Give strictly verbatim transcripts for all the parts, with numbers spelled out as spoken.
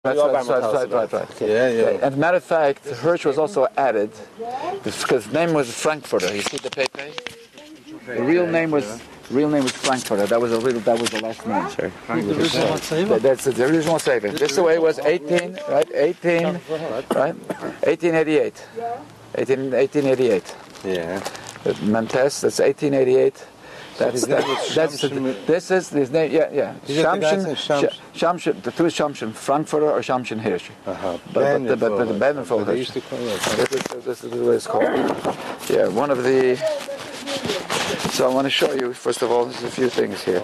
Right, right, right, right, right. Yeah, yeah. As a matter of fact, Hirsch was also added because his name was Frankfurter. You see the paper? The real name was real name was Frankfurter. That was a little. That was the last name. Sorry. That, that's the original saver. This way was eighteen, right? Eighteen, right? Eighteen eighty-eight. Eighteen, eighteen eighty-eight. Yeah. Mentes. That's eighteen eighty-eight. That's that, that's this is his name. Yeah, yeah. Shamshin, Shamshin. The two is Shamshin Frankfurter or Shamshin Hirsch. Uh-huh. But but but the Benenfeld They used to call it. This is this is the way it's called. Yeah, one of the. So I want to show you first of all. There's a few things here.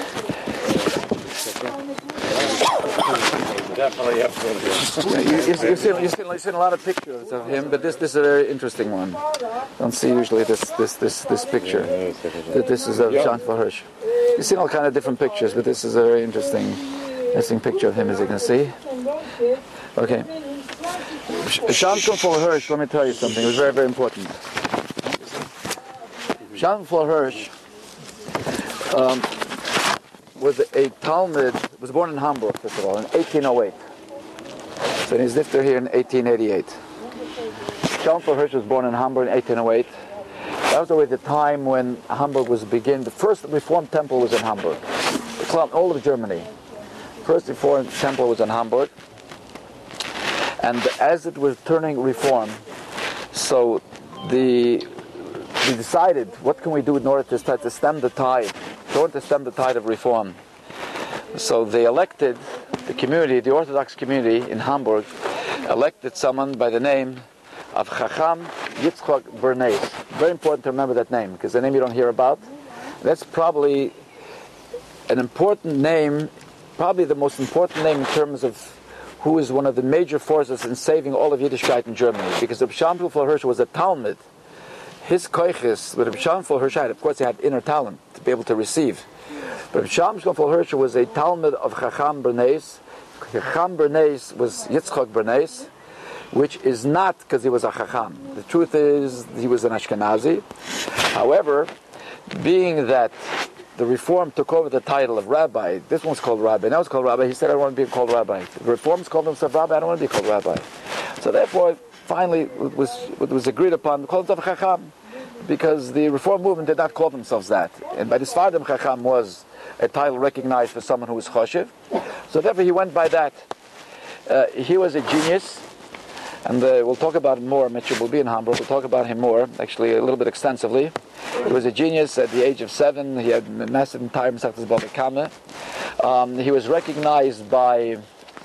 Definitely up Yeah, you, you've, seen, you've, seen, you've seen a lot of pictures of him, but this this is a very interesting one. Don't see usually this this this this picture. That this is of Jean-Paul Hirsch. You've seen all kind of different pictures, but this is a very interesting, interesting picture of him, as you can see. Okay, Jean-Paul Hirsch. Let me tell you something. It was very very important. Jean-Paul Hirsch um, was a Talmud. Was born in Hamburg, first of all, in eighteen oh eight. So he's lived here in eighteen eighty-eight. Jean-Paul Hirsch was born in Hamburg in eighteen oh eight. That was already the time when Hamburg was beginning. The first Reformed temple was in Hamburg. All of Germany. First Reformed temple was in Hamburg. And as it was turning Reform, so the we decided, what can we do in order to start to stem the tide, in order to stem the tide of Reform? So they elected, the community, the Orthodox community in Hamburg, elected someone by the name of Chacham Yitzchak Bernays. Very important to remember that name, because the name you don't hear about. That's probably an important name, probably the most important name in terms of who is one of the major forces in saving all of Yiddishkeit in Germany. Because Reb Jean-Paul Hirsch was a Talmud. His koiches, with Reb Jean-Paul Hirsch had, of course he had inner talent to be able to receive. But Jean-Paul Hirsch was a Talmud of Chacham Bernays. Chacham Bernays was Yitzchak Bernays, which is not because he was a Chacham. The truth is he was an Ashkenazi. However, being that the Reform took over the title of Rabbi, this one's called Rabbi, now it's called Rabbi, he said, I don't want to be called Rabbi. The Reforms called himself Rabbi, I don't want to be called Rabbi. So therefore, finally, it was, it was agreed upon, called himself Chacham, because the Reform movement did not call themselves that. And by the Sfardim, Chacham was a title recognized for someone who was choshev. So therefore he went by that. Uh, he was a genius, and uh, we'll talk about him more. Mitchell will be in Hamburg, we'll talk about him more, actually a little bit extensively. He was a genius at the age of seven. He had massive entire Masechtas Bava Kama. Um He was recognized by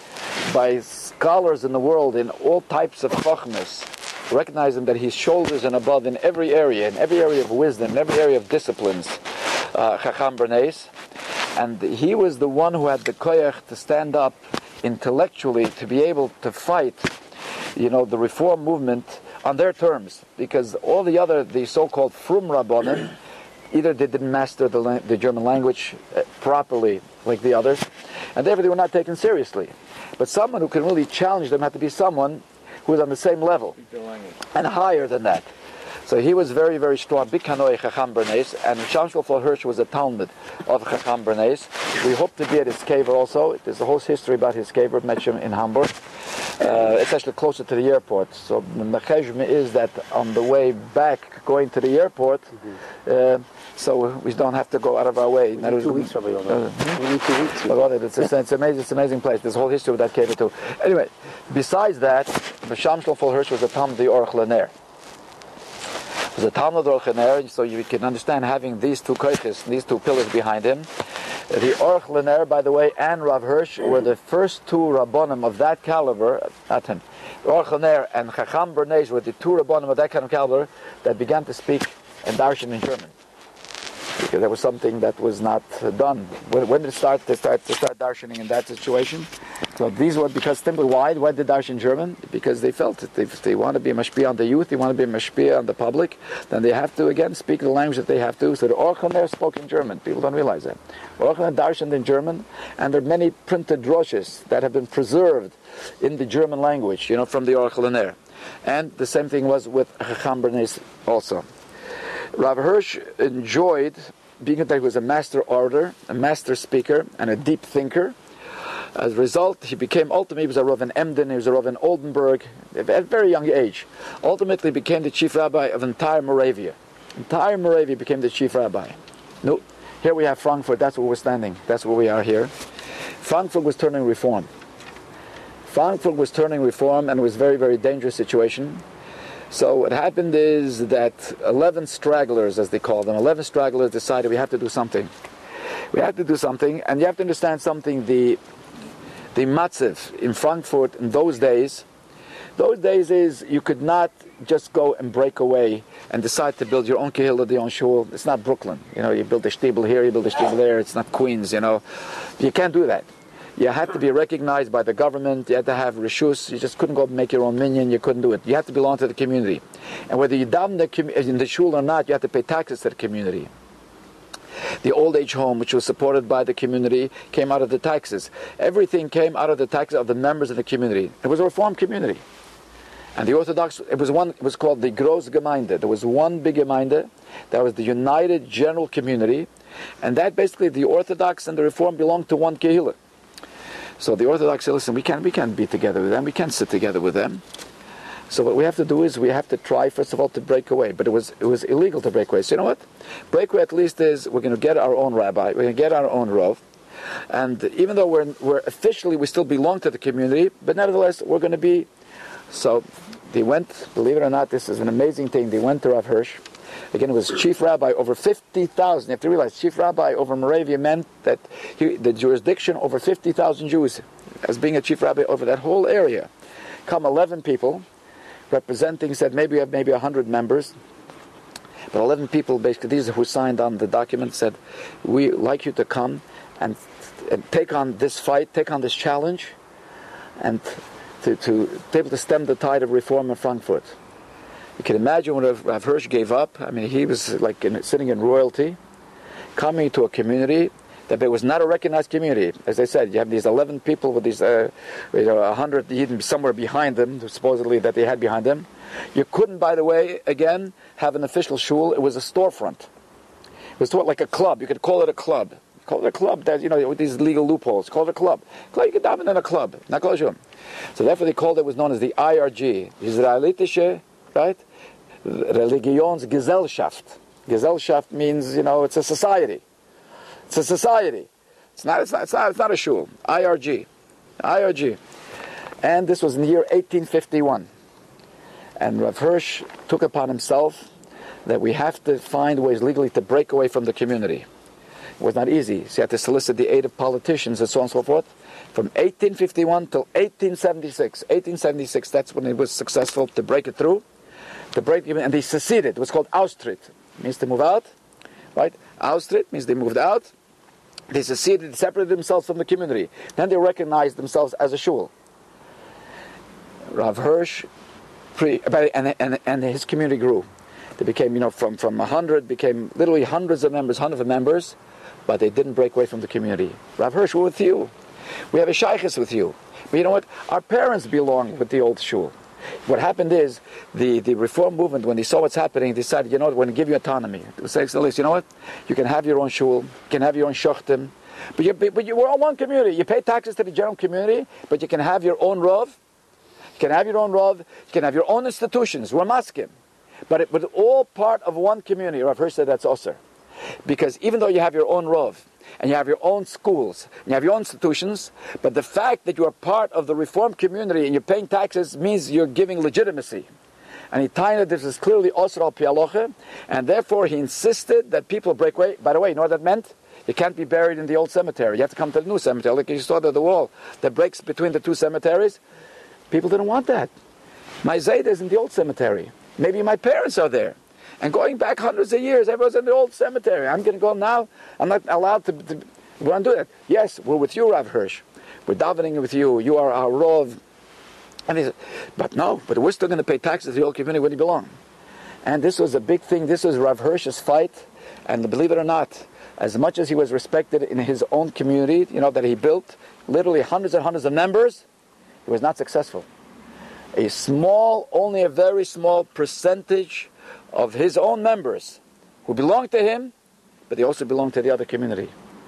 by scholars in the world in all types of chochmas, recognizing that he's shoulders and above in every area, in every area of wisdom, in every area of disciplines. Uh, Chacham Bernays. And he was the one who had the koyach to stand up intellectually to be able to fight, you know, the Reform movement on their terms, because all the other, the so-called Frum Rabbanim, either they didn't master the, la- the German language uh, properly like the others, and therefore they were not taken seriously. But someone who can really challenge them had to be someone who was on the same level and higher than that. So he was very, very strong. Big Kanoi Chacham Bernays, and Jean-Paul Hirsch was a Talmud of Chacham Bernays. We hope to be at his kever also. There's a whole history about his kever, Metchem in Hamburg. Uh, it's actually closer to the airport. So the mechezm is that on the way back, going to the airport, uh, so we don't have to go out of our way. We need two weeks probably on that. Uh, we need two weeks. Well, it's, it's, it's, amazing, it's an amazing place. There's a whole history with that kever too. Anyway, besides that, Jean-Paul Hirsch was a Talmud of the Orach Lener. Was a Talmud Orach Lener, so you can understand having these two koiches, these two pillars behind him. The Orach Lener, by the way, and Rav Hirsch were the first two Rabbonim of that caliber, not him. Orach Lener and Chacham Bernays were the two Rabbonim of that kind of caliber that began to speak and darshan in German. Because there was something that was not uh, done. When, when did it start? They start to start darshaning in that situation. So these were because simply why? Why did they darshan German? Because they felt that if they want to be a mashpia on the youth, they want to be a mashpia on the public, then they have to again speak the language that they have to. So the Orach Lener spoke in German. People don't realize that. Orach Lener darshaned in German, and there are many printed droshes that have been preserved in the German language, you know, from the Orach Lener. And the same thing was with Chacham Bernays also. Rav Hirsch enjoyed, being that he was a master orator, a master speaker, and a deep thinker, As a result, he became, ultimately, he was a Rav in Emden, he was a Rav in Oldenburg, at a very young age. Ultimately became the chief rabbi of entire Moravia. Entire Moravia became the chief rabbi. No, here we have Frankfurt, that's where we're standing, that's where we are here. Frankfurt was turning reform. Frankfurt was turning reform, and it was a very, very dangerous situation. So what happened is that eleven stragglers, as they call them, eleven stragglers decided we have to do something. We have to do something, and you have to understand something, the the matziv in Frankfurt in those days, those days is you could not just go and break away and decide to build your own kehillah, your own shul. It's not Brooklyn. You know, you build a shtibel here, you build a shtibel there. It's not Queens, you know. You can't do that. You had to be recognized by the government. You had to have reshus. You just couldn't go make your own minyan. You couldn't do it. You had to belong to the community. And whether you daven in the shul or not, you had to pay taxes to the community. The old age home, which was supported by the community, came out of the taxes. Everything came out of the taxes of the members of the community. It was a reform community. And the Orthodox, it was one. It was called the Groß Gemeinde. There was one big Gemeinde. That was the United General Community. And that basically, the Orthodox and the Reform belonged to one kehillah. So the Orthodox said, listen, we can't, we can't be together with them. We can't sit together with them. So what we have to do is we have to try, first of all, to break away. But it was it was illegal to break away. So you know what? Break away at least is we're going to get our own rabbi. We're going to get our own rov. And even though we're, we're officially, we still belong to the community, but nevertheless, we're going to be... So they went, believe it or not, this is an amazing thing. They went to Rav Hirsch. Again, it was chief rabbi over fifty thousand. You have to realize, chief rabbi over Moravia meant that he, the jurisdiction over fifty thousand Jews, as being a chief rabbi over that whole area. Come eleven people, representing, said maybe we have maybe one hundred members. But eleven people, basically, these who signed on the document, said, we like you to come and, and take on this fight, take on this challenge, and to, to, to be able to stem the tide of reform in Frankfurt. You can imagine when Rav Hirsch gave up. I mean, he was like in, sitting in royalty, coming to a community that it was not a recognized community. As I said, you have these eleven people with these, uh, you know, one hundred even somewhere behind them, supposedly that they had behind them. You couldn't, by the way, again, have an official shul. It was a storefront. It was sort of like a club. You could call it a club. Call it a club that, you know, with these legal loopholes. Call it a club. You could daven in a club. Not call it shul. So therefore they called it, was known as the I R G, Israelitische, right? Religionsgesellschaft. Gesellschaft means, you know, it's a society. It's a society. It's not, it's not, it's not, it's not a shul. I R G. I R G. And this was in the year eighteen fifty-one. And Rav Hirsch took upon himself that we have to find ways legally to break away from the community. It was not easy. So he had to solicit the aid of politicians and so on and so forth. From eighteen fifty-one till eighteen seventy-six. eighteen seventy-six, that's when it was successful to break it through. To break even, and they seceded. It was called Austritt. It means to move out, right? Austritt means they moved out. They seceded, separated themselves from the community. Then they recognized themselves as a shul. Rav Hirsch, pre, and, and, and his community grew. They became, you know, from, from one hundred, became literally hundreds of members, hundreds of members, but they didn't break away from the community. Rav Hirsch, we're with you. We have a shaykhus with you. But you know what? Our parents belong with the old shul. What happened is, the, the reform movement, when they saw what's happening, decided, you know what, we're going to give you autonomy. They say, you know what, you can have your own shul, you can have your own shochtim, but, you, but you, we're all one community. You pay taxes to the general community, but you can have your own rov, you can have your own rov, you can have your own institutions. We're maskim. But it was all part of one community. Rav Hirsch said that's osir. Because even though you have your own rov, and you have your own schools, and you have your own institutions, but the fact that you are part of the reform community and you're paying taxes means you're giving legitimacy. And he tied that this is clearly osir al pi halacha, and therefore he insisted that people break away. By the way, you know what that meant? You can't be buried in the old cemetery. You have to come to the new cemetery. Like you saw the, the wall that breaks between the two cemeteries. People didn't want that. My Zayda is in the old cemetery. Maybe my parents are there. And going back hundreds of years, everyone's in the old cemetery. I'm going to go now. I'm not allowed to, to we want to do that. Yes, we're with you, Rav Hirsch. We're davening with you. You are our Rov. And he said, but no, but we're still going to pay taxes to the old community where you belong. And this was a big thing. This was Rav Hirsch's fight. And believe it or not, as much as he was respected in his own community, you know, that he built, literally hundreds and hundreds of members, he was not successful. A small, only a very small percentage of his own members who belonged to him, but they also belonged to the other community.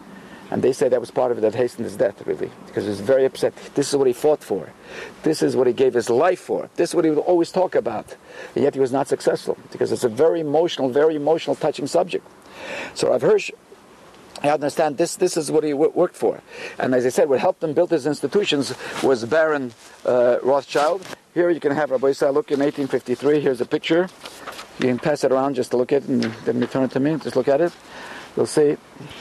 And they say that was part of it that hastened his death, really, because he was very upset. This is what he fought for. This is what he gave his life for. This is what he would always talk about. And yet he was not successful, because it's a very emotional, very emotional, touching subject. So Rav Hirsch, I understand this this is what he w- worked for. And as I said, what helped him build his institutions was Baron uh, Rothschild. Here you can have Rabbi Yisrael look in eighteen fifty-three. Here's a picture. You can pass it around just to look at it, and then return it to me. Just look at it. You'll see.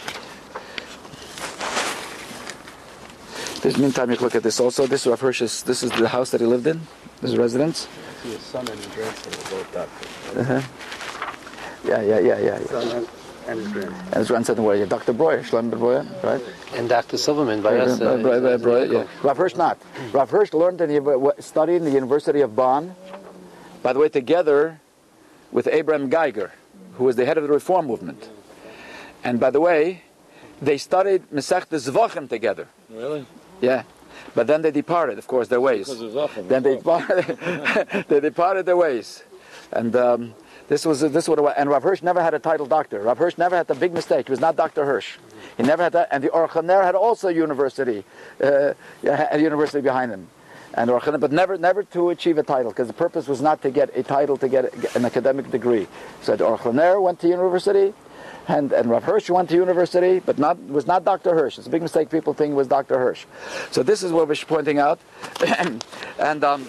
This meantime, you can look at this also. This is Rav Hirsch's, this is the house that he lived in. This is residence. I see his son and his grandson were both doctors. Uh-huh. Yeah, yeah, yeah, yeah. yeah. Son and his grandson. And his grandson, were you? Doctor Breuer, Shlomo Breuer, right? And Doctor Silverman by us. Uh, Breuer, Breuer, yeah. Rav Hirsch not. Rav Hirsch learned and studied in the University of Bonn, by the way, together with Abraham Geiger, who was the head of the Reform movement. And by the way, they studied Masechtas Zvachim together. Really? Yeah, but then they departed, of course, their ways. Because it was often. Then they departed, they departed their ways, and um, this was this what it was. And Rav Hirsch never had a title doctor. Rav Hirsch never had the big mistake. He was not Doctor Hirsch. He never had that. And the Or HaNer had also a university, uh, a university behind him, and Or HaNer, but never never to achieve a title, because the purpose was not to get a title, to get an academic degree. So the Or HaNer went to university. And, and Rav Hirsch went to university, but not was not Doctor Hirsch. It's a big mistake. People think it was Doctor Hirsch. So this is what we're pointing out. and um,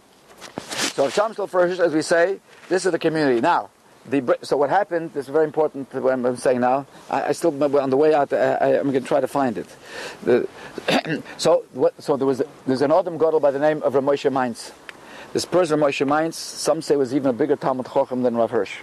so Shamshel Hirsch, as we say, this is the community. Now, the so what happened, this is very important what I'm saying now. I, I still, on the way out, I, I, I'm going to try to find it. The, so what, so there was there's an Adam Gadol by the name of Rav Moshe Mainz. This person, Rav Moshe Mainz, some say was even a bigger Talmud Chacham than Rav Hirsch.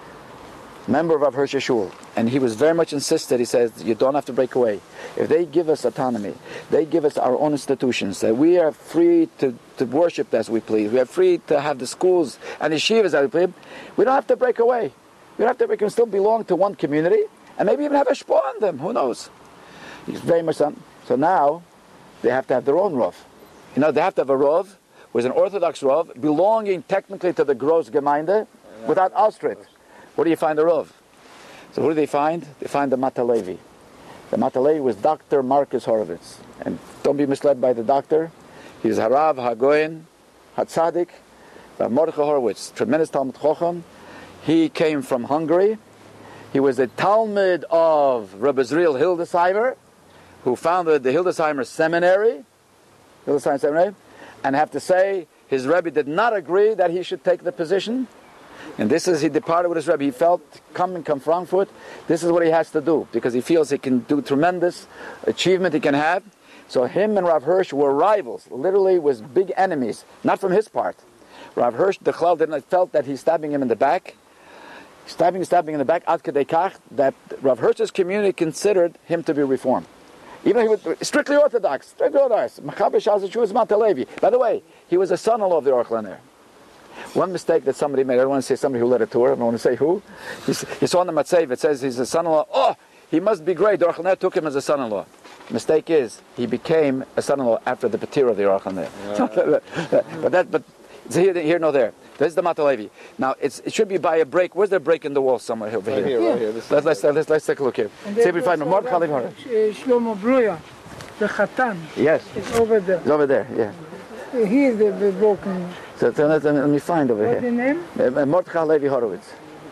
Member of Rav Hirsch Shul, and he was very much insisted. He says, you don't have to break away. If they give us autonomy, they give us our own institutions, that we are free to, to worship as we please, we are free to have the schools and the yeshivas as we please, we don't have to break away. We don't have to, we can still belong to one community, and maybe even have a shpah on them, who knows. He's very much on. So now, they have to have their own Rav. You know, they have to have a Rav, who is an Orthodox Rav, belonging technically to the Gross Gemeinde, without Austritt. Where do you find the Rav? So who do they find? They find the Matalevi. The Matalevi was Doctor Marcus Horowitz. And don't be misled by the doctor. He was Harav, Hagoyin, Hatzadik, Mordechai Horowitz, tremendous Talmud Chacham. He came from Hungary. He was the Talmud of Rabbi Zriel Hildesheimer, who founded the Hildesheimer Seminary, Hildesheimer Seminary, and I have to say, his Rebbe did not agree that he should take the position. And this is, he departed with his Rebbe. He felt, coming from Frankfurt, this is what he has to do, because he feels he can do tremendous achievement he can have. So him and Rav Hirsch were rivals, literally was big enemies, not from his part. Rav Hirsch, the Chlal, didn't felt that he's stabbing him in the back, stabbing, stabbing in the back, ad kedei kach, that Rav Hirsch's community considered him to be reformed. Even he was strictly Orthodox, strictly Orthodox. Machaber Shas Jew is Matalevi. By the way, he was a son-in-law of the Or HaNer. One mistake that somebody made, I don't want to say somebody who led a tour, I don't want to say who. He saw on the Matzev, it says he's a son-in-law. Oh, he must be great. The Or HaNer took him as a son-in-law. Mistake is, he became a son-in-law after the Patir of the Or HaNer. Yeah. but that, but it's here, here, no there. This is the Matalevi. Now, it's, it should be by a break. Where's there a break in the wall somewhere over right here? here, right here. This let's, let's, let's, let's take a look here. See if we find him. Shlomo Breuer, the Chatan. Yes. It's over there. It's over there, yeah. Here is the, the broken. So let, let, let me find over What's here. the name? Uh, Mordechai Levi Horowitz.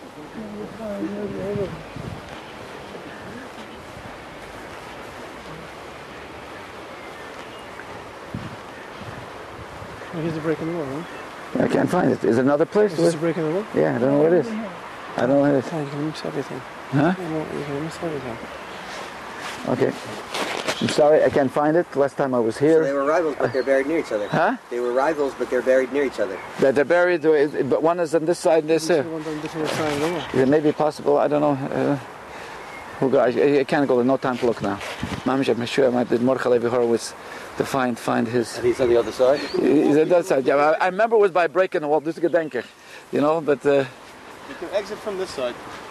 Here's the break in the wall, huh? I can't find it. Is it another place? Is this a break in the wall? Yeah, I don't know what it is. I don't know what it is. Oh, you can miss everything. Huh? You know, you can miss everything. Okay. I'm sorry, I can't find it. Last time I was here. So they were rivals, but they're buried near each other. Huh? They were rivals, but they're buried near each other. They're, they're buried, but one is on this side and this This here. is one on different side of the wall. Is it maybe possible? I don't know. Uh, who go, I, I can't go. There's no time to look now. Mamish, I'm sure I might did Mordechai Levi Horowitz to find find his. And he's on the other side? He's on that side. Yeah, I, I remember it was by breaking the wall. This is Gedenker, you know, but. Uh, You can exit from this side.